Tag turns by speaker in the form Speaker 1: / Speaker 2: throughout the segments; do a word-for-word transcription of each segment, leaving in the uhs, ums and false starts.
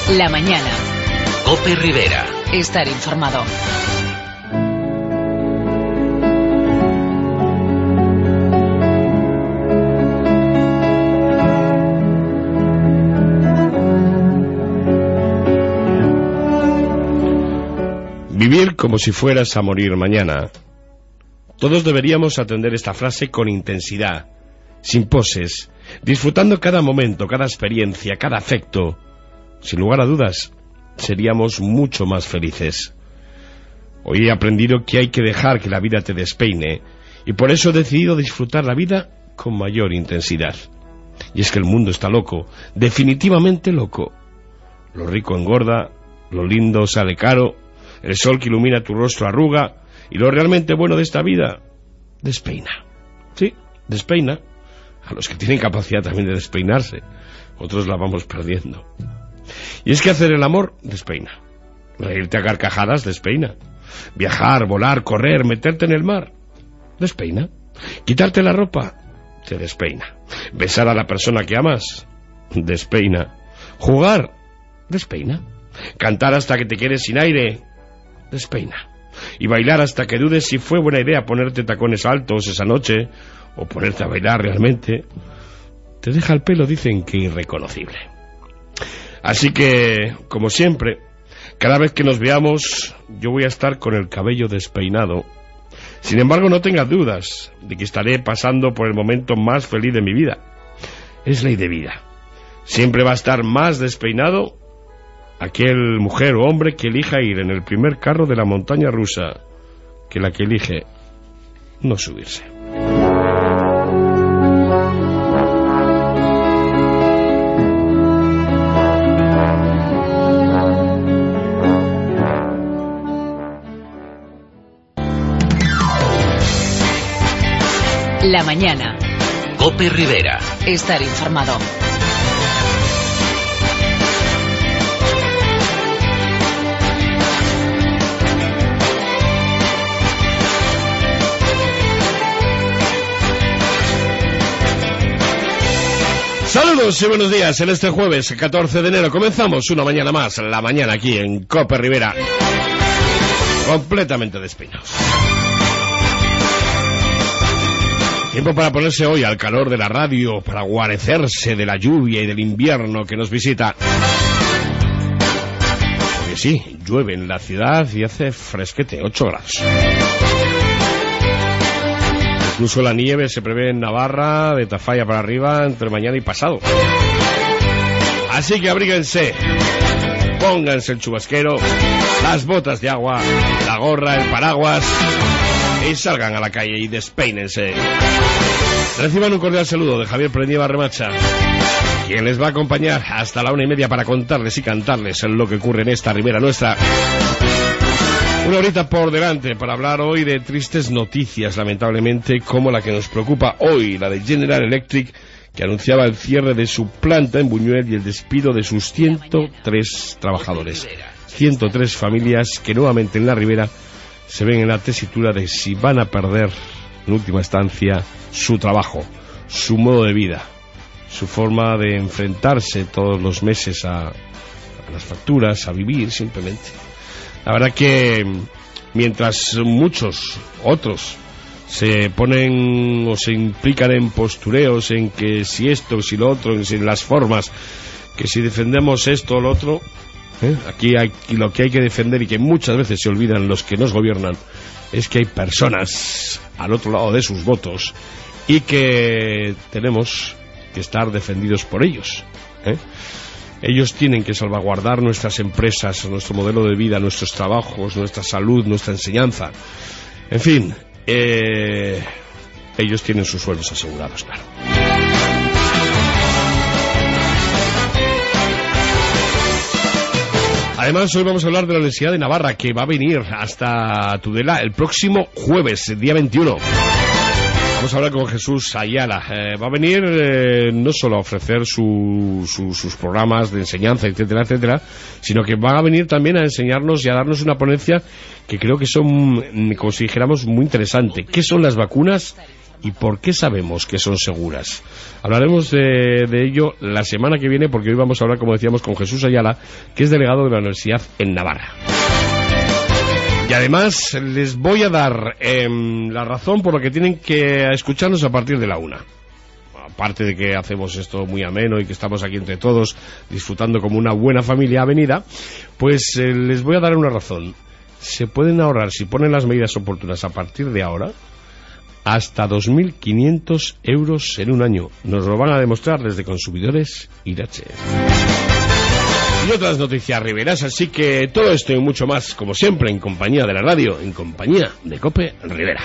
Speaker 1: La mañana.
Speaker 2: COPE Rivera.
Speaker 1: Estar informado.
Speaker 3: Vivir como si fueras a morir mañana. Todos deberíamos atender esta frase con intensidad, sin poses, disfrutando cada momento, cada experiencia, cada afecto. Sin lugar a dudas, seríamos mucho más felices. Hoy he aprendido que hay que dejar que la vida te despeine, y por eso he decidido disfrutar la vida con mayor intensidad. Y es que el mundo está loco, definitivamente loco. Lo rico engorda, lo lindo sale caro, el sol que ilumina tu rostro arruga, y lo realmente bueno de esta vida despeina. Sí, despeina. A los que tienen capacidad también de despeinarse. Otros la vamos perdiendo. Y es que hacer el amor despeina. Reírte a carcajadas despeina. Viajar, volar, correr, meterte en el mar despeina. Quitarte la ropa te despeina. Besar a la persona que amas despeina. Jugar despeina. Cantar hasta que te quedes sin aire despeina. Y bailar hasta que dudes si fue buena idea ponerte tacones altos esa noche, o ponerte a bailar realmente, te deja el pelo, dicen que irreconocible. Así que, como siempre, cada vez que nos veamos, yo voy a estar con el cabello despeinado. Sin embargo, no tengas dudas de que estaré pasando por el momento más feliz de mi vida. Es ley de vida. Siempre va a estar más despeinado aquel mujer o hombre que elija ir en el primer carro de la montaña rusa que la que elige no subirse.
Speaker 1: La mañana.
Speaker 2: COPE Rivera.
Speaker 1: Estar informado.
Speaker 3: Saludos y buenos días en este jueves catorce de enero. Comenzamos una mañana más, la mañana aquí en COPE Rivera, completamente despeinados. Tiempo para ponerse hoy al calor de la radio, para guarecerse de la lluvia y del invierno que nos visita. Porque sí, llueve en la ciudad y hace fresquete, ocho grados. Incluso la nieve se prevé en Navarra, de Tafalla para arriba, entre mañana y pasado. Así que abríguense, pónganse el chubasquero, las botas de agua, la gorra, el paraguas, y salgan a la calle y despeínense. Reciban un cordial saludo de Javier Prenieva Remacha, quien les va a acompañar hasta la una y media para contarles y cantarles lo que ocurre en esta ribera nuestra. Una horita por delante para hablar hoy de tristes noticias, lamentablemente, como la que nos preocupa hoy, la de General Electric, que anunciaba el cierre de su planta en Buñuel y el despido de sus ciento tres trabajadores. ciento tres familias que nuevamente en la ribera se ven en la tesitura de si van a perder, en última instancia, su trabajo, su modo de vida, su forma de enfrentarse todos los meses a, a las facturas, a vivir simplemente. La verdad que mientras muchos otros se ponen o se implican en postureos, en que si esto, si lo otro, en si las formas, que si defendemos esto o lo otro, ¿eh? aquí hay, lo que hay que defender, y que muchas veces se olvidan los que nos gobiernan, es que hay personas al otro lado de sus votos y que tenemos que estar defendidos por ellos, ¿eh? Ellos tienen que salvaguardar nuestras empresas, nuestro modelo de vida, nuestros trabajos, nuestra salud, nuestra enseñanza. En fin, eh, ellos tienen sus sueldos asegurados, claro. Además, hoy vamos a hablar de la Universidad de Navarra, que va a venir hasta Tudela el próximo jueves, el día veintiuno. Vamos a hablar con Jesús Ayala. Eh, va a venir eh, no solo a ofrecer su, su, sus programas de enseñanza, etcétera, etcétera, sino que va a venir también a enseñarnos y a darnos una ponencia que creo que son, como si dijéramos, muy interesante. ¿Qué son las vacunas ¿Y por qué sabemos que son seguras? Hablaremos de, de ello la semana que viene, porque hoy vamos a hablar, como decíamos, con Jesús Ayala, que es delegado de la Universidad en Navarra. Y además les voy a dar eh, la razón por la que tienen que escucharnos a partir de la una. Aparte de que hacemos esto muy ameno y que estamos aquí entre todos disfrutando como una buena familia avenida, pues eh, les voy a dar una razón. Se pueden ahorrar, si ponen las medidas oportunas a partir de ahora, hasta dos mil quinientos euros en un año. Nos lo van a demostrar desde Consumidores Irache. Y otras noticias riberas, así que todo esto y mucho más, como siempre, en compañía de la radio, en compañía de Cope Rivera.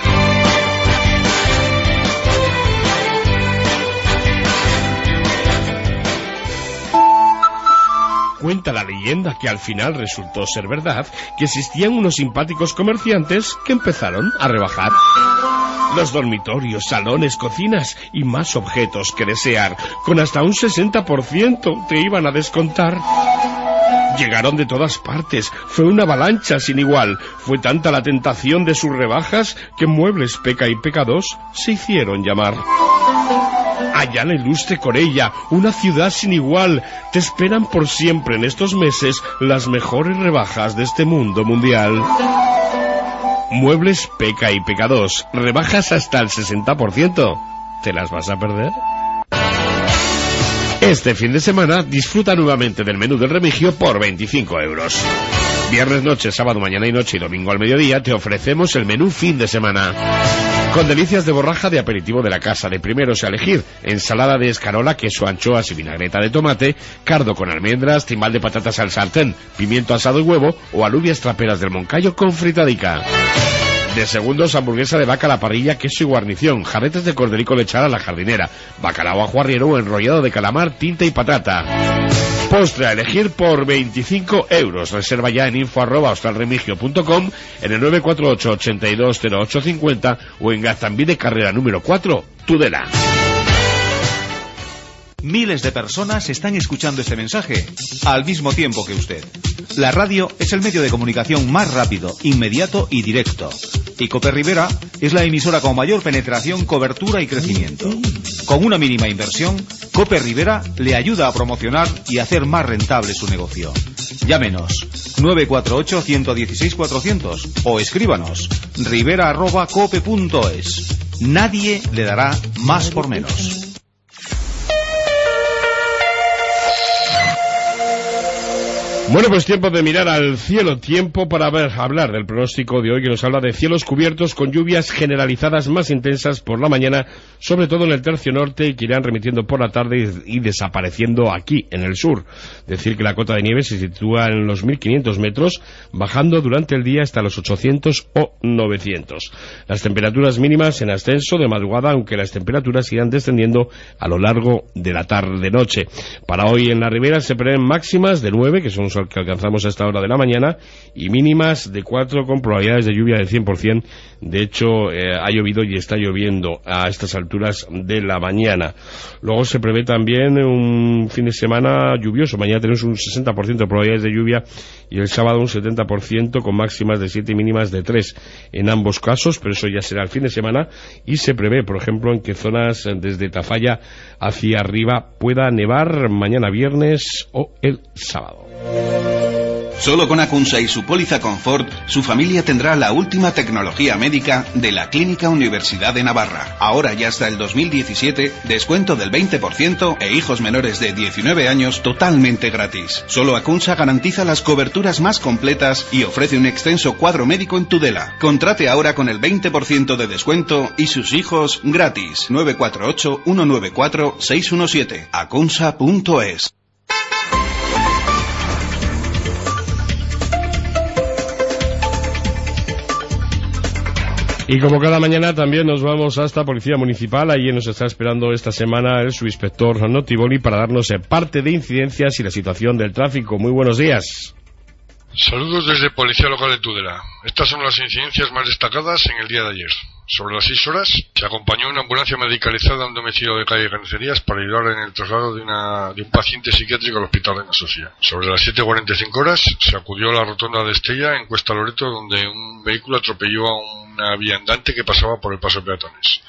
Speaker 3: Cuenta la leyenda que al final resultó ser verdad que existían unos simpáticos comerciantes que empezaron a rebajar los dormitorios, salones, cocinas y más objetos que desear, con hasta un sesenta por ciento te iban a descontar. Llegaron de todas partes, fue una avalancha sin igual, fue tanta la tentación de sus rebajas que Muebles Peca y Peca dos se hicieron llamar. Allá en la ilustre Corella, una ciudad sin igual, te esperan por siempre en estos meses las mejores rebajas de este mundo mundial. Muebles Peca y Peca dos, rebajas hasta el sesenta por ciento. ¿Te las vas a perder? Este fin de semana disfruta nuevamente del menú del Remigio por veinticinco euros. Viernes noche, sábado, mañana y noche y domingo al mediodía te ofrecemos el menú fin de semana. Con delicias de borraja de aperitivo de la casa, de primeros a elegir, ensalada de escarola, queso, anchoas y vinagreta de tomate, cardo con almendras, timbal de patatas al sartén, pimiento asado y huevo o alubias traperas del Moncayo con fritadica. De segundos, hamburguesa de vaca a la parrilla, queso y guarnición, jarretes de corderico lechal a la jardinera, bacalao ajo arriero o enrollado de calamar, tinta y patata. Postre a elegir por veinticinco euros. Reserva ya en info arroba hostalremigio punto com, en el nueve cuatro ocho, ochenta y dos cero ocho cincuenta o en Gaztambide carrera número cuatro, Tudela.
Speaker 4: Miles de personas están escuchando este mensaje al mismo tiempo que usted. La radio es el medio de comunicación más rápido, inmediato y directo. Y Cope Rivera es la emisora con mayor penetración, cobertura y crecimiento. Con una mínima inversión, Cope Rivera le ayuda a promocionar y hacer más rentable su negocio. Llámenos nueve cuatro ocho, uno uno seis, cuatrocientos o escríbanos rivera arroba cope punto es. Nadie le dará más por menos.
Speaker 3: Bueno, pues tiempo de mirar al cielo, tiempo para ver, hablar del pronóstico de hoy que nos habla de cielos cubiertos con lluvias generalizadas más intensas por la mañana, sobre todo en el tercio norte y que irán remitiendo por la tarde y, y desapareciendo aquí en el sur. Decir que la cota de nieve se sitúa en los mil quinientos metros, bajando durante el día hasta los ochocientos o novecientos. Las temperaturas mínimas en ascenso de madrugada, aunque las temperaturas irán descendiendo a lo largo de la tarde-noche. Para hoy en la ribera se prevén máximas de nueve, que son que alcanzamos a esta hora de la mañana, y mínimas de cuatro con probabilidades de lluvia del cien por ciento. De hecho, eh, ha llovido y está lloviendo a estas alturas de la mañana. Luego se prevé también un fin de semana lluvioso. Mañana tenemos un sesenta por ciento de probabilidades de lluvia y el sábado un setenta por ciento con máximas de siete y mínimas de tres en ambos casos, pero eso ya será el fin de semana. Y se prevé, por ejemplo, en qué zonas desde Tafalla hacia arriba pueda nevar mañana viernes o el sábado.
Speaker 5: Solo con Acunsa y su póliza Confort, su familia tendrá la última tecnología médica de la Clínica Universidad de Navarra. Ahora y hasta el dos mil diecisiete, descuento del veinte por ciento e hijos menores de diecinueve años totalmente gratis. Solo Acunsa garantiza las coberturas más completas y ofrece un extenso cuadro médico en Tudela. Contrate ahora con el veinte por ciento de descuento y sus hijos gratis. nueve cuatro ocho, uno nueve cuatro, seis uno siete. acunsa punto es.
Speaker 3: Y como cada mañana también nos vamos hasta Policía Municipal. Allí nos está esperando esta semana el subinspector Notiboli para darnos parte de incidencias y la situación del tráfico. Muy buenos días.
Speaker 6: Saludos desde Policía Local de Tudela. Estas son las incidencias más destacadas en el día de ayer. Sobre las seis horas se acompañó una ambulancia medicalizada a un domicilio de calle Carnicerías para ayudar en el traslado de, una, de un paciente psiquiátrico al hospital de Nasosía. Sobre las siete cuarenta y cinco horas se acudió a la rotonda de Estella en Cuesta Loreto, donde un vehículo atropelló a una viandante que pasaba por el paso de peatones.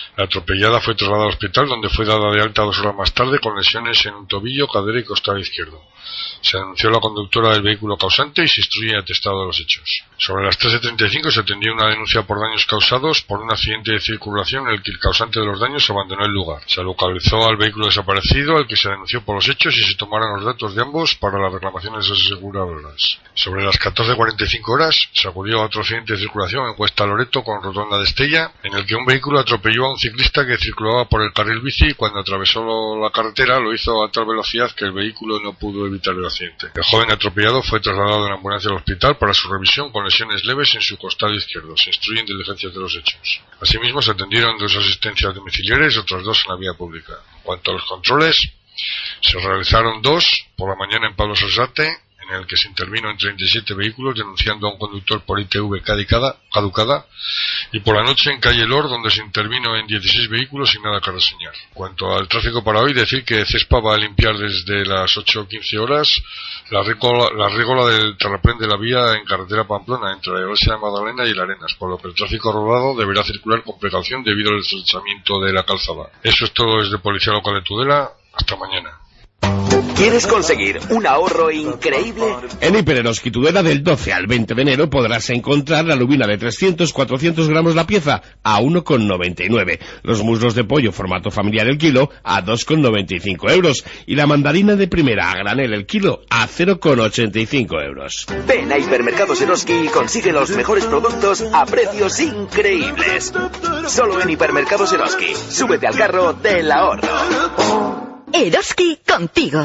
Speaker 6: La atropellada fue trasladada al hospital, donde fue dada de alta dos horas más tarde con lesiones en un tobillo, cadera y costado izquierdo. Se denunció a la conductora del vehículo causante y se instruye atestado de los hechos. Sobre las trece treinta y cinco se atendió una denuncia por daños causados por un accidente de circulación en el que el causante de los daños abandonó el lugar. Se localizó al vehículo desaparecido, al que se denunció por los hechos, y se tomaron los datos de ambos para las reclamaciones aseguradoras. Sobre las catorce cuarenta y cinco horas se acudió a otro accidente de circulación en Cuesta Loreto con rotonda de Estella, en el que un vehículo atropelló a un ciclista que circulaba por el carril bici y cuando atravesó la carretera lo hizo a tal velocidad que el vehículo no pudo evitar el accidente. El joven atropellado fue trasladado en ambulancia al hospital para su revisión con lesiones leves en su costado izquierdo. Se instruyen diligencias de los hechos. Asimismo, se atendieron dos asistencias domiciliares y otras dos en la vía pública. En cuanto a los controles, se realizaron dos por la mañana en Pablo Sasate, en el que se intervino en treinta y siete vehículos denunciando a un conductor por I T V caducada, caducada, y por la noche en calle Lor, donde se intervino en dieciséis vehículos sin nada que reseñar. En cuanto al tráfico para hoy, decir que CESPA va a limpiar desde las ocho quince horas la rígola, la rígola del terraplén de la vía en carretera Pamplona, entre la iglesia de Magdalena y el Arenas, por lo que el tráfico rodado deberá circular con precaución debido al estrechamiento de la calzada. Eso es todo desde Policía Local de Tudela. Hasta mañana.
Speaker 7: ¿Quieres conseguir un ahorro increíble?
Speaker 3: En Hiper Eroski Tudela, del doce al veinte de enero podrás encontrar la lubina de trescientos cuatrocientos gramos la pieza a uno con noventa y nueve, los muslos de pollo formato familiar el kilo a dos con noventa y cinco euros y la mandarina de primera a granel el kilo a cero con ochenta y cinco euros.
Speaker 7: Ven a Hipermercados Eroski y consigue los mejores productos a precios increíbles. Solo en Hipermercados Eroski. Súbete al carro del ahorro.
Speaker 8: Eroski contigo.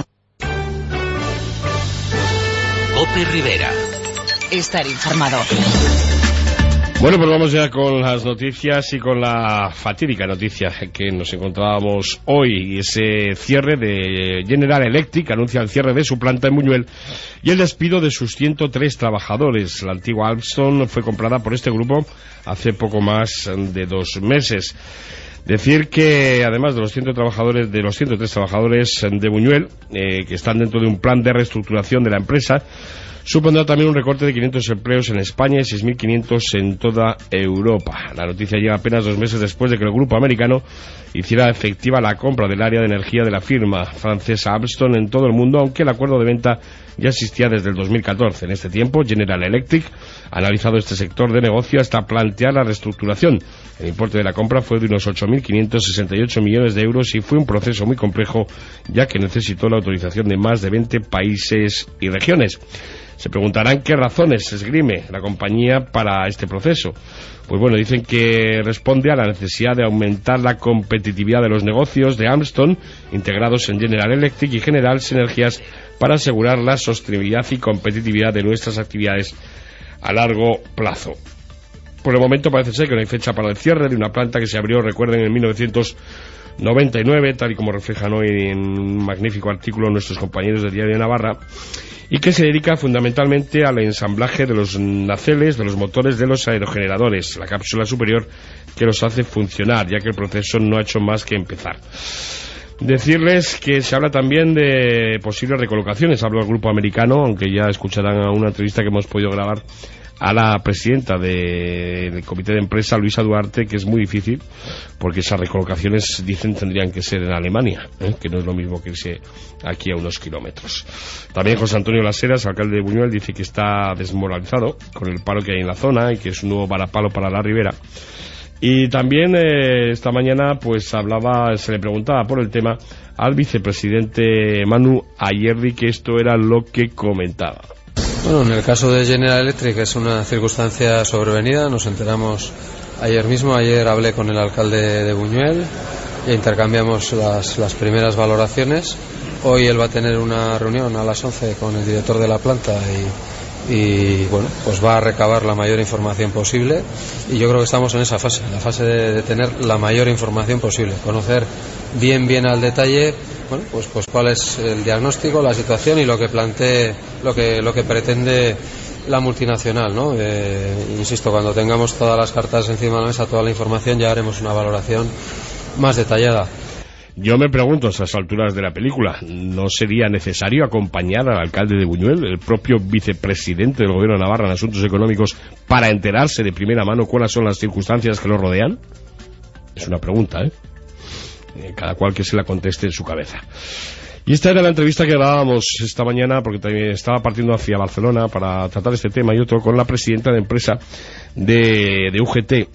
Speaker 2: Cope Rivera.
Speaker 1: Estar informado.
Speaker 3: Bueno, pues vamos ya con las noticias y con la fatídica noticia que nos encontrábamos hoy. Ese cierre de General Electric, anuncia el cierre de su planta en Buñuel y el despido de sus ciento tres trabajadores. La antigua Alstom fue comprada por este grupo hace poco más de dos meses. Decir que además de los ciento trabajadores, de los ciento tres trabajadores de Buñuel, eh, que están dentro de un plan de reestructuración de la empresa, supondrá también un recorte de quinientos empleos en España y seis mil quinientos en toda Europa. La noticia llega apenas dos meses después de que el grupo americano hiciera efectiva la compra del área de energía de la firma francesa Alstom en todo el mundo, aunque el acuerdo de venta ya existía desde el dos mil catorce. En este tiempo, General Electric ha analizado este sector de negocio hasta plantear la reestructuración. El importe de la compra fue de unos ocho mil quinientos sesenta y ocho millones de euros y fue un proceso muy complejo, ya que necesitó la autorización de más de veinte países y regiones. Se preguntarán qué razones esgrime la compañía para este proceso. Pues bueno, dicen que responde a la necesidad de aumentar la competitividad de los negocios de Alstom integrados en General Electric y generar sinergias para asegurar la sostenibilidad y competitividad de nuestras actividades a largo plazo. Por el momento parece ser que no hay fecha para el cierre de una planta que se abrió, recuerden, en mil novecientos noventa y nueve, tal y como reflejan hoy en un magnífico artículo nuestros compañeros del Diario de Navarra, y que se dedica fundamentalmente al ensamblaje de los naceles de los motores de los aerogeneradores, la cápsula superior que los hace funcionar, ya que el proceso no ha hecho más que empezar. Decirles que se habla también de posibles recolocaciones. Hablo del grupo americano, aunque ya escucharán a una entrevista que hemos podido grabar a la presidenta de, del comité de empresa, Luisa Duarte, que es muy difícil porque esas recolocaciones, dicen, tendrían que ser en Alemania, ¿eh? que no es lo mismo que irse aquí a unos kilómetros. También José Antonio Laseras, alcalde de Buñuel, dice que está desmoralizado con el paro que hay en la zona y que es un nuevo varapalo para la Ribera. Y también eh, esta mañana pues hablaba, se le preguntaba por el tema al vicepresidente Manu Ayerdi, que esto era lo que comentaba.
Speaker 9: Bueno, en el caso de General Electric es una circunstancia sobrevenida, nos enteramos ayer mismo, ayer hablé con el alcalde de Buñuel e intercambiamos las, las primeras valoraciones. Hoy él va a tener una reunión a las once con el director de la planta y, y bueno, pues va a recabar la mayor información posible y yo creo que estamos en esa fase, la fase de, de tener la mayor información posible, conocer bien bien al detalle, bueno, pues pues cuál es el diagnóstico, la situación y lo que plantee, lo que lo que pretende la multinacional, ¿no? Eh, insisto, cuando tengamos todas las cartas encima de la mesa, toda la información, ya haremos una valoración más detallada.
Speaker 3: Yo me pregunto, a estas alturas de la película, ¿no sería necesario acompañar al alcalde de Buñuel, el propio vicepresidente del Gobierno de Navarra en asuntos económicos, para enterarse de primera mano cuáles son las circunstancias que lo rodean? Es una pregunta, ¿eh? Cada cual que se la conteste en su cabeza. Y esta era la entrevista que grabábamos esta mañana, porque también estaba partiendo hacia Barcelona para tratar este tema y otro con la presidenta de empresa de, de U G T,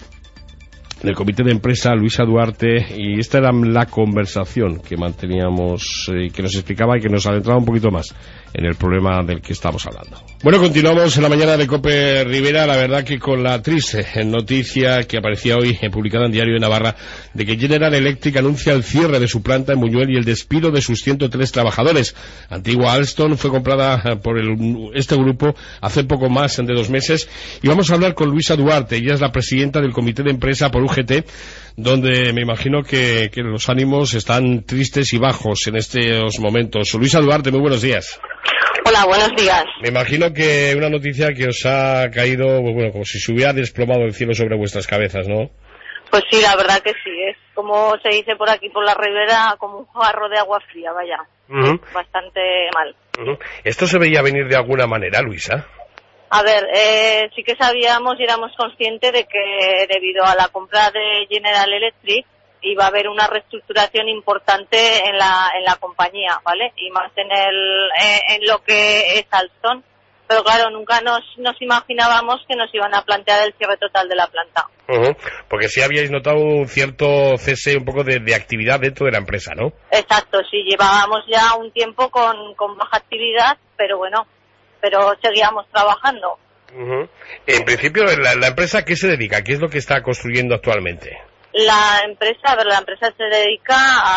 Speaker 3: del comité de empresa, Luisa Duarte, y esta era la conversación que manteníamos y eh, que nos explicaba y que nos adentraba un poquito más en el problema del que estamos hablando. Bueno, continuamos en la mañana de COPE Rivera, la verdad que con la triste noticia que aparecía hoy eh, publicada en Diario de Navarra, de que General Electric anuncia el cierre de su planta en Buñuel y el despido de sus ciento tres trabajadores. Antigua Alstom fue comprada por el, este grupo hace poco más de dos meses, y vamos a hablar con Luisa Duarte. Ella es la presidenta del comité de empresa por U G T, donde me imagino que, que los ánimos están tristes y bajos en estos momentos. Luisa Duarte, muy buenos días.
Speaker 10: Hola, buenos días.
Speaker 3: Me imagino que una noticia que os ha caído, bueno, como si se hubiera desplomado el cielo sobre vuestras cabezas, ¿no?
Speaker 10: Pues sí, la verdad que sí, es como se dice por aquí por la ribera, como un jarro de agua fría, vaya. Uh-huh. Bastante mal.
Speaker 3: Uh-huh. ¿Esto se veía venir de alguna manera, Luisa?
Speaker 10: A ver, eh, sí que sabíamos y éramos conscientes de que debido a la compra de General Electric iba a haber una reestructuración importante en la en la compañía, ¿vale? Y más en el eh, en lo que es Alstom. Pero claro, nunca nos nos imaginábamos que nos iban a plantear el cierre total de la planta.
Speaker 3: Uh-huh. Porque sí habíais notado un cierto cese, un poco de, de actividad dentro de la empresa, ¿no?
Speaker 10: Exacto, sí, llevábamos ya un tiempo con, con baja actividad, pero bueno, pero seguíamos trabajando.
Speaker 3: Uh-huh. En principio, ¿la, la empresa qué se dedica? ¿Qué es lo que está construyendo actualmente?
Speaker 10: La empresa, a ver, la empresa se dedica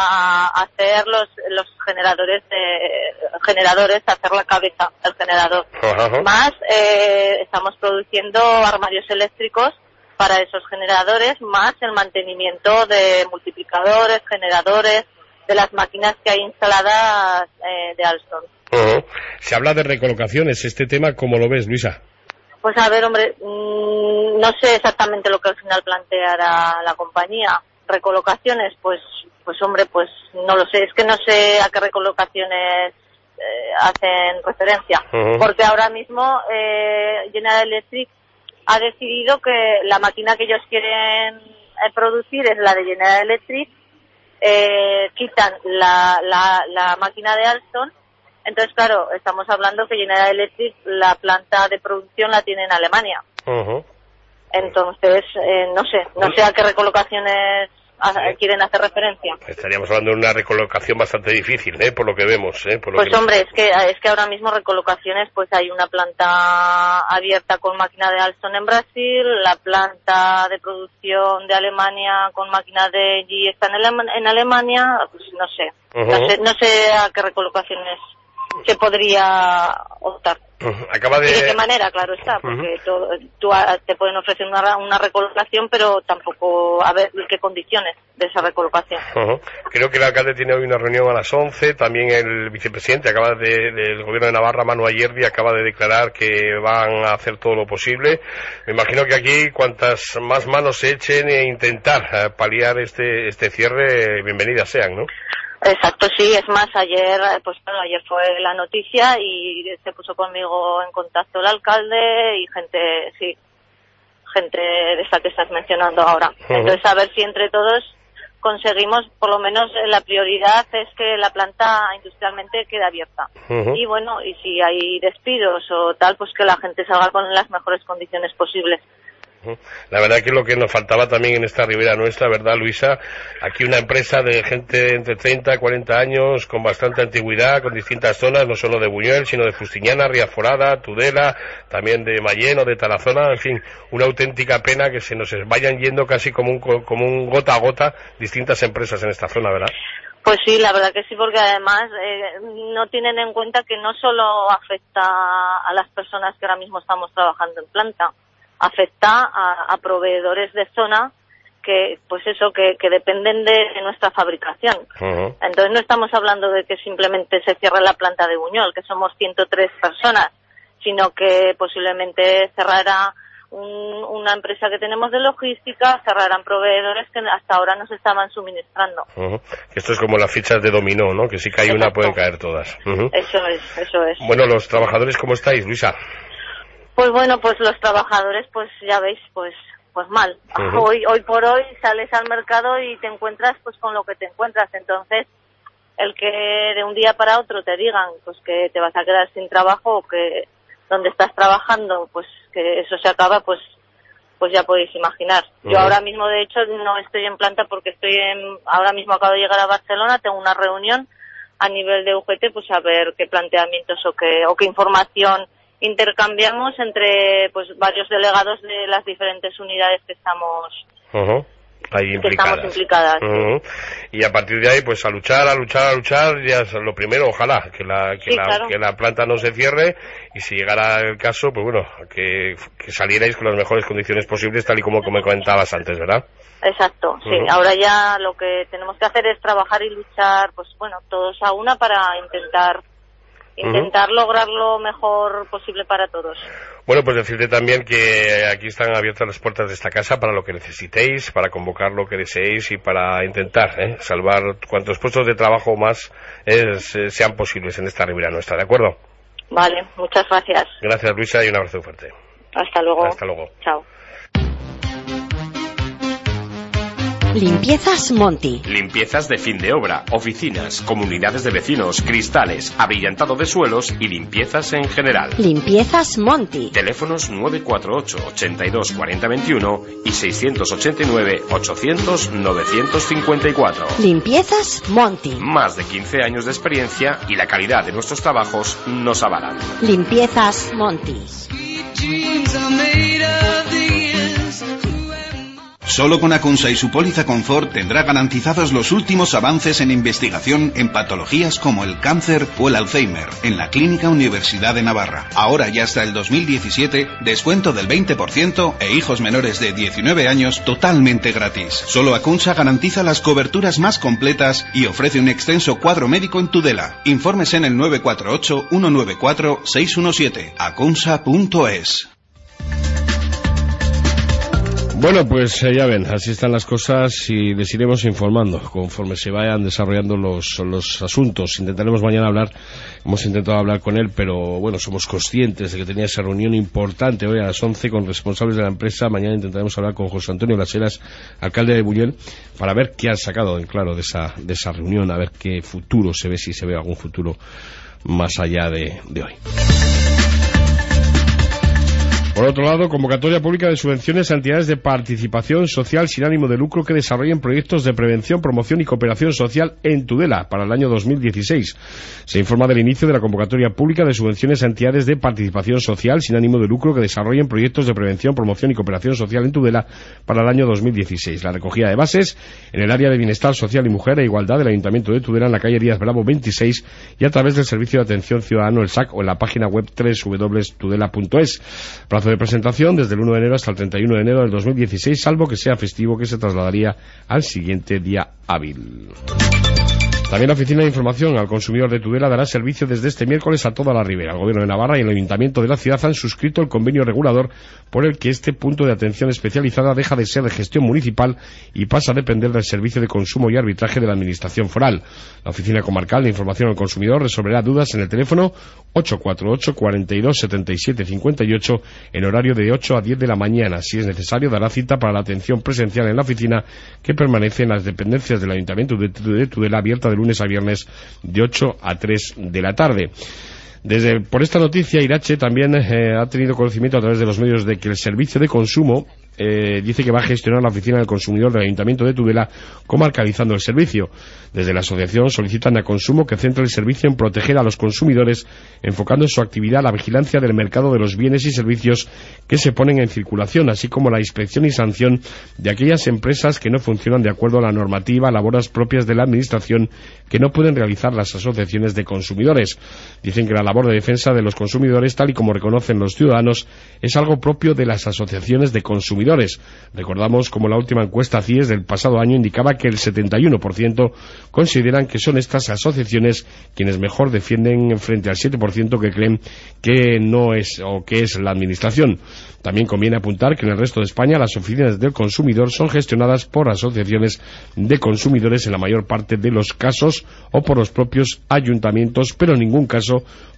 Speaker 10: a hacer los los generadores, de, generadores, a hacer la cabeza, el generador. Uh-huh. Más, eh, estamos produciendo armarios eléctricos para esos generadores, más el mantenimiento de multiplicadores, generadores, de las máquinas que hay instaladas eh, de Alstom.
Speaker 3: Uh-huh. Se habla de recolocaciones. ¿Este tema cómo lo ves, Luisa?
Speaker 10: Pues a ver, hombre, mmm, no sé exactamente lo que al final planteará la compañía. Recolocaciones, pues, pues hombre, pues no lo sé. Es que no sé a qué recolocaciones eh, hacen referencia. Uh-huh. Porque ahora mismo eh, General Electric ha decidido que la máquina que ellos quieren eh, producir es la de General Electric. Eh, quitan la, la, la máquina de Alstom. Entonces, claro, estamos hablando que General Electric, la planta de producción la tiene en Alemania. Uh-huh. Entonces, eh, no sé, no sé a qué recolocaciones a, sí. quieren hacer referencia.
Speaker 3: Estaríamos hablando de una recolocación bastante difícil, ¿eh? Por lo que vemos, ¿eh? Por lo
Speaker 10: pues
Speaker 3: que...
Speaker 10: hombre, es que es que ahora mismo recolocaciones, pues hay una planta abierta con máquina de Alstom en Brasil, la planta de producción de Alemania con máquina de G está en, Alem- en Alemania, pues no sé, uh-huh. no sé, no sé a qué recolocaciones se podría optar.
Speaker 3: Uh-huh. Acaba de...
Speaker 10: ¿Y de qué manera? Claro está, porque uh-huh. todo, tú, te pueden ofrecer una, una recolocación, pero tampoco a ver qué condiciones de esa recolocación.
Speaker 3: Uh-huh. Creo que el alcalde tiene hoy una reunión a las once, también el vicepresidente acaba de, del gobierno de Navarra, Manu Ayerdi, acaba de declarar que van a hacer todo lo posible. Me imagino que aquí cuantas más manos se echen e intentar uh, paliar este, este cierre, bienvenidas sean, ¿no?
Speaker 10: Exacto, sí, es más, ayer, pues bueno, ayer fue la noticia y se puso conmigo en contacto el alcalde y gente, sí, gente de esta que estás mencionando ahora. Uh-huh. Entonces, a ver si entre todos conseguimos, por lo menos la prioridad es que la planta industrialmente quede abierta. Uh-huh. Y bueno, y si hay despidos o tal, pues que la gente salga con las mejores condiciones posibles.
Speaker 3: La verdad que lo que nos faltaba también en esta ribera nuestra, ¿verdad, Luisa? Aquí una empresa de gente entre treinta y cuarenta años, con bastante antigüedad, con distintas zonas, no solo de Buñuel, sino de Fustiñana, Riaforada, Tudela, también de Mayén o de Tarazona, en fin, una auténtica pena que se nos vayan yendo casi como un, como un gota a gota distintas empresas en esta zona, ¿verdad?
Speaker 10: Pues sí, la verdad que sí, porque además eh, no tienen en cuenta que no solo afecta a las personas que ahora mismo estamos trabajando en planta, afecta a, a proveedores de zona que, pues eso, que, que dependen de, de nuestra fabricación. Uh-huh. Entonces no estamos hablando de que simplemente se cierre la planta de Buñuel, que somos ciento tres personas, sino que posiblemente cerrará un, una empresa que tenemos de logística, cerrarán proveedores que hasta ahora nos estaban suministrando.
Speaker 3: Uh-huh. Esto es como las fichas de dominó, ¿no? Que si cae Exacto. una pueden caer todas. Uh-huh.
Speaker 10: Eso es, eso es.
Speaker 3: Bueno, los trabajadores, ¿cómo estáis, Luisa?
Speaker 10: Pues bueno, pues los trabajadores, pues ya veis, pues pues mal.
Speaker 3: Uh-huh.
Speaker 10: Hoy hoy por hoy sales al mercado y te encuentras pues con lo que te encuentras. Entonces, el que de un día para otro te digan pues que te vas a quedar sin trabajo o que donde estás trabajando pues que eso se acaba, pues pues ya podéis imaginar. Uh-huh. Yo ahora mismo, de hecho, no estoy en planta porque estoy en, ahora mismo acabo de llegar a Barcelona, tengo una reunión a nivel de U G T, pues a ver qué planteamientos o qué, o qué información intercambiamos entre pues varios delegados de las diferentes unidades que estamos
Speaker 3: uh-huh. ahí
Speaker 10: que
Speaker 3: implicadas.
Speaker 10: estamos implicadas.
Speaker 3: Uh-huh. Y a partir de ahí, pues a luchar, a luchar, a luchar, ya es lo primero, ojalá, que la que,
Speaker 10: Sí,
Speaker 3: la,
Speaker 10: claro.
Speaker 3: que la planta no se cierre, y si llegara el caso, pues bueno, que, que salierais con las mejores condiciones posibles, tal y como me comentabas antes, ¿verdad?
Speaker 10: Exacto, sí.
Speaker 3: Uh-huh.
Speaker 10: Ahora ya lo que tenemos que hacer es trabajar y luchar, pues bueno, todos a una para intentar intentar uh-huh. lograr lo mejor posible para todos.
Speaker 3: Bueno, pues decirte también que aquí están abiertas las puertas de esta casa para lo que necesitéis, para convocar lo que deseéis y para intentar ¿eh? salvar cuantos puestos de trabajo más es, eh, sean posibles en esta Ribera nuestra, ¿de acuerdo?
Speaker 10: Vale, muchas gracias.
Speaker 3: Gracias, Luisa, y un abrazo fuerte.
Speaker 10: Hasta luego.
Speaker 3: Hasta luego.
Speaker 10: Chao.
Speaker 8: Limpiezas Monti.
Speaker 2: Limpiezas de fin de obra, oficinas, comunidades de vecinos, cristales, abrillantado de suelos y limpiezas en general.
Speaker 8: Limpiezas Monti.
Speaker 2: Teléfonos nueve cuatro ocho, ochenta y dos, cuarenta veintiuno y seiscientos ochenta y nueve, ochocientos, novecientos cincuenta y cuatro.
Speaker 8: Limpiezas Monti.
Speaker 2: Más de quince años de experiencia y la calidad de nuestros trabajos nos avalan.
Speaker 8: Limpiezas Monti.
Speaker 5: Solo con Acunsa y su póliza Confort tendrá garantizados los últimos avances en investigación en patologías como el cáncer o el Alzheimer en la Clínica Universidad de Navarra. Ahora y hasta el dos mil diecisiete, descuento del veinte por ciento e hijos menores de diecinueve años totalmente gratis. Solo Acunsa garantiza las coberturas más completas y ofrece un extenso cuadro médico en Tudela. Informes en el nueve cuatro ocho, uno nueve cuatro, seis uno siete. acunsa punto es.
Speaker 3: Bueno, pues eh, ya ven, así están las cosas y les iremos informando conforme se vayan desarrollando los, los asuntos. Intentaremos mañana hablar, hemos intentado hablar con él, pero bueno, somos conscientes de que tenía esa reunión importante hoy a las once con responsables de la empresa. Mañana intentaremos hablar con José Antonio Las Heras, alcalde de Buñuel, para ver qué han sacado en claro de esa, de esa reunión, a ver qué futuro se ve, si se ve algún futuro más allá de, de hoy. Por otro lado, convocatoria pública de subvenciones a entidades de participación social sin ánimo de lucro que desarrollen proyectos de prevención, promoción y cooperación social en Tudela para el año dos mil dieciséis. Se informa del inicio de la convocatoria pública de subvenciones a entidades de participación social sin ánimo de lucro que desarrollen proyectos de prevención, promoción y cooperación social en Tudela para el año dos mil dieciséis. La recogida de bases en el área de bienestar social y mujer e igualdad del Ayuntamiento de Tudela en la calle Díaz Bravo veintiséis y a través del Servicio de Atención Ciudadano, el S A C, o en la página web doble u doble u doble u punto tudela punto es. Plazo de presentación desde el uno de enero hasta el treinta y uno de enero del dos mil dieciséis, salvo que sea festivo, que se trasladaría al siguiente día hábil. También la Oficina de Información al Consumidor de Tudela dará servicio desde este miércoles a toda la Ribera. El Gobierno de Navarra y el Ayuntamiento de la ciudad han suscrito el convenio regulador por el que este punto de atención especializada deja de ser de gestión municipal y pasa a depender del Servicio de Consumo y Arbitraje de la Administración Foral. La Oficina Comarcal de Información al Consumidor resolverá dudas en el teléfono ocho cuatro ocho, cuarenta y dos, setenta y siete, cincuenta y ocho en horario de ocho a diez de la mañana. Si es necesario, dará cita para la atención presencial en la oficina, que permanece en las dependencias del Ayuntamiento de Tudela, abierta de lunes a viernes de ocho a tres de la tarde. Desde, por esta noticia, Irache también eh, ha tenido conocimiento a través de los medios de que el Servicio de Consumo eh, dice que va a gestionar la Oficina del Consumidor del Ayuntamiento de Tudela, comarcalizando el servicio. Desde la asociación solicitan a Consumo que centre el servicio en proteger a los consumidores, enfocando su actividad a la vigilancia del mercado de los bienes y servicios que se ponen en circulación, así como la inspección y sanción de aquellas empresas que no funcionan de acuerdo a la normativa, labores propias de la Administración que no pueden realizar las asociaciones de consumidores. Dicen que la labor de defensa de los consumidores, tal y como reconocen los ciudadanos, es algo propio de las asociaciones de consumidores. Recordamos como la última encuesta C I E S del pasado año indicaba que el setenta y uno por ciento consideran que son estas asociaciones quienes mejor defienden, frente al siete por ciento que creen que no es o que es la Administración. También conviene apuntar que en el resto de España las oficinas del consumidor son gestionadas por asociaciones de consumidores en la mayor parte de los casos, o por los propios ayuntamientos, pero en ningún caso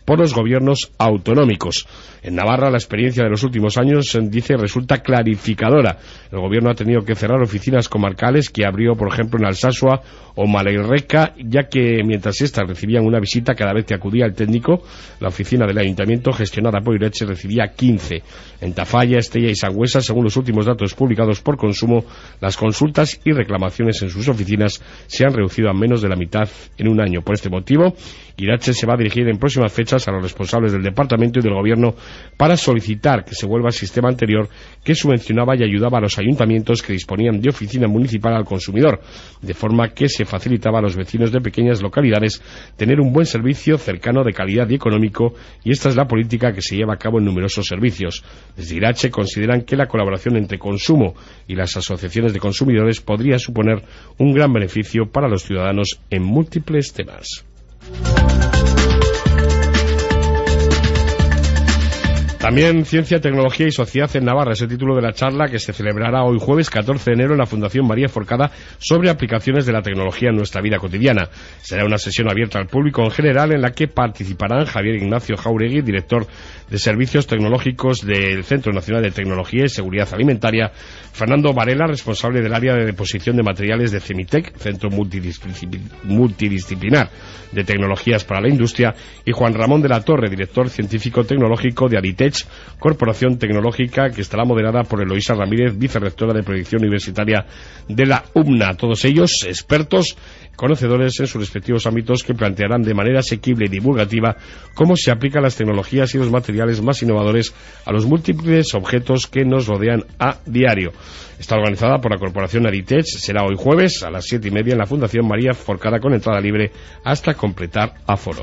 Speaker 3: por los gobiernos autonómicos. En Navarra, la experiencia de los últimos años, dice, resulta clarificadora. El gobierno ha tenido que cerrar oficinas comarcales que abrió, por ejemplo, en Alsasua o Malerreca, ya que mientras estas recibían una visita cada vez que acudía el técnico, la oficina del ayuntamiento, gestionada por Iratxe, recibía quince. En Tafalla, Estella y Sangüesa, según los últimos datos publicados por Consumo, las consultas y reclamaciones en sus oficinas se han reducido a menos de la mitad en un año. Por este motivo, Iratxe se va a dirigir en próximas fechas a los responsables del departamento y del gobierno para solicitar que se vuelva al sistema anterior que subvencionaba y ayudaba a los ayuntamientos que disponían de oficina municipal al consumidor, de forma que se facilitaba a los vecinos de pequeñas localidades tener un buen servicio cercano, de calidad y económico, y esta es la política que se lleva a cabo en numerosos servicios. Desde Iratxe consideran que la colaboración entre Consumo y las asociaciones de consumidores podría suponer un gran beneficio para los ciudadanos en múltiples temas. También Ciencia, Tecnología y Sociedad en Navarra es el título de la charla que se celebrará hoy jueves catorce de enero en la Fundación María Forcada sobre aplicaciones de la tecnología en nuestra vida cotidiana. Será una sesión abierta al público en general en la que participarán Javier Ignacio Jauregui, director de Servicios Tecnológicos del Centro Nacional de Tecnología y Seguridad Alimentaria, Fernando Varela, responsable del área de deposición de materiales de CEMITEC, Centro Multidisciplinar de Tecnologías para la Industria, y Juan Ramón de la Torre, director científico tecnológico de Aritech, corporación tecnológica que estará moderada por Eloísa Ramírez, vicerrectora de Proyección Universitaria de la U M N A. Todos ellos expertos, conocedores en sus respectivos ámbitos, que plantearán de manera asequible y divulgativa cómo se aplican las tecnologías y los materiales más innovadores a los múltiples objetos que nos rodean a diario. Está organizada por la corporación Aritech, será hoy jueves a las siete y media en la Fundación María Forcada, con entrada libre hasta completar aforo.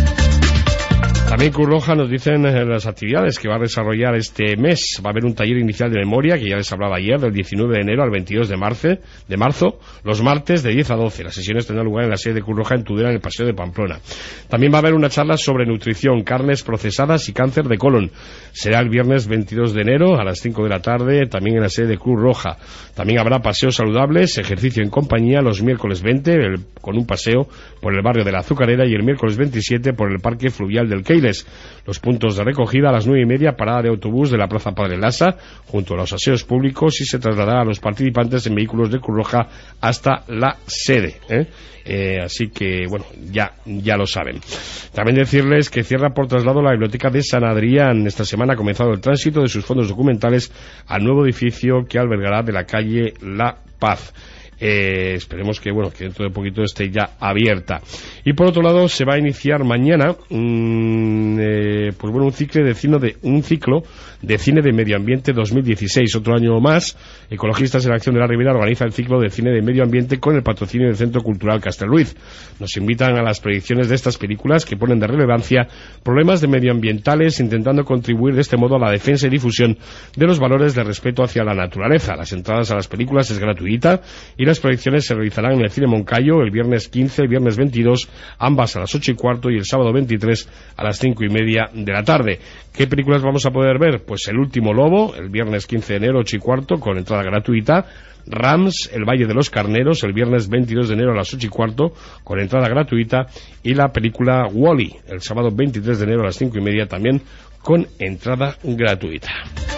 Speaker 3: También Cruz Roja nos dicen las actividades que va a desarrollar este mes. Va a haber un taller inicial de memoria, que ya les hablaba ayer, del diecinueve de enero al veintidós de marzo, de marzo, los martes de diez a doce. Las sesiones tendrán lugar en la sede de Cruz Roja en Tudela, en el Paseo de Pamplona. También va a haber una charla sobre nutrición, carnes procesadas y cáncer de colon. Será el viernes veintidós de enero a las cinco de la tarde, también en la sede de Cruz Roja. También habrá paseos saludables, ejercicio en compañía, los miércoles veinte, el, con un paseo por el barrio de la Azucarera, y el miércoles veintisiete por el Parque Fluvial del Keiles. Los puntos de recogida: a las nueve y media, parada de autobús de la Plaza Padre Lasa, junto a los aseos públicos, y se trasladará a los participantes en vehículos de Cruz Roja hasta la sede, ¿eh? Eh, así que, bueno, ya, ya lo saben. También decirles que cierra por traslado la Biblioteca de San Adrián. Esta semana ha comenzado el tránsito de sus fondos documentales al nuevo edificio que albergará de la calle La Paz. Eh, esperemos que, bueno, que dentro de poquito esté ya abierta. Y por otro lado, se va a iniciar mañana mmm, eh, pues bueno, un ciclo de cine de un ciclo de cine de medio ambiente dos mil dieciséis. Otro año más, Ecologistas en Acción de la Ribera organiza el ciclo de cine de medio ambiente con el patrocinio del Centro Cultural Castelruiz. Nos invitan a las proyecciones de estas películas que ponen de relevancia problemas de medioambientales, intentando contribuir de este modo a la defensa y difusión de los valores de respeto hacia la naturaleza. Las entradas a las películas es gratuita y las proyecciones se realizarán en el Cine Moncayo el viernes quince, el viernes veintidós, ambas a las ocho y cuarto, y el sábado veintitrés a las cinco y media de la tarde. ¿Qué películas vamos a poder ver? Pues El Último Lobo, el viernes quince de enero, ocho y cuarto, con entrada gratuita. Rams, El Valle de los Carneros, el viernes veintidós de enero a las ocho y cuarto, con entrada gratuita. Y la película Wall-E, el sábado veintitrés de enero a las cinco y media, también con entrada gratuita.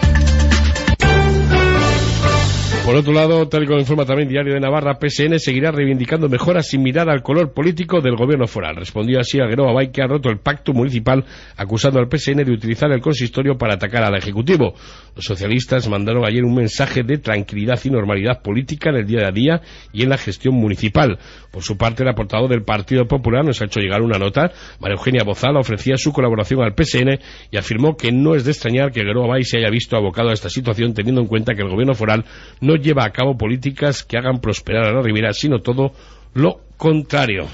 Speaker 3: Por otro lado, tal y como informa también Diario de Navarra, P S N seguirá reivindicando mejoras sin mirar al color político del gobierno foral. Respondió así a Geroa Bay, que ha roto el pacto municipal, acusando al P S N de utilizar el consistorio para atacar al Ejecutivo. Los socialistas mandaron ayer un mensaje de tranquilidad y normalidad política en el día a día y en la gestión municipal. Por su parte, el portavoz del Partido Popular nos ha hecho llegar una nota. María Eugenia Bozal ofrecía su colaboración al P S N y afirmó que no es de extrañar que Geroa Bay se haya visto abocado a esta situación, teniendo en cuenta que el gobierno foral no lleva a cabo políticas que hagan prosperar a la Ribera, sino todo lo contrario.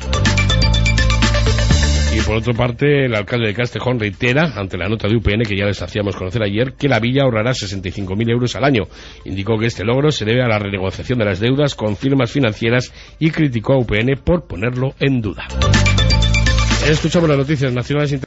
Speaker 3: Y por otra parte, el alcalde de Castejón reitera, ante la nota de U P N que ya les hacíamos conocer ayer, que la villa ahorrará sesenta y cinco mil euros al año. Indicó que este logro se debe a la renegociación de las deudas con firmas financieras y criticó a U P N por ponerlo en duda. Escuchamos las noticias nacionales.